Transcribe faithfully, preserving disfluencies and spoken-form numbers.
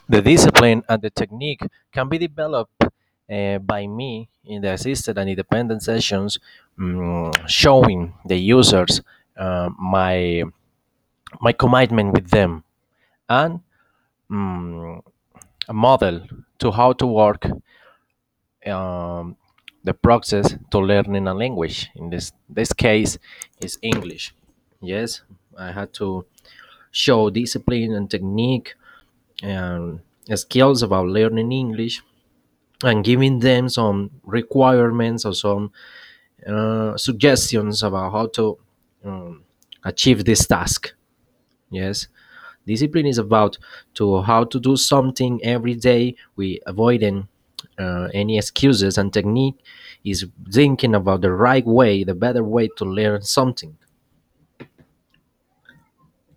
The discipline and the technique can be developed uh, by me in the assisted and independent sessions, mm, showing the users uh, my my commitment with them and mm, a model to how to work um, the process to learning a language. In this this case, is English. Yes, I had to show discipline and technique and skills about learning English and giving them some requirements or some uh, suggestions about how to um, achieve this task. Yes, discipline is about to how to do something every day. We avoiding uh, any excuses, and technique is thinking about the right way, the better way to learn something.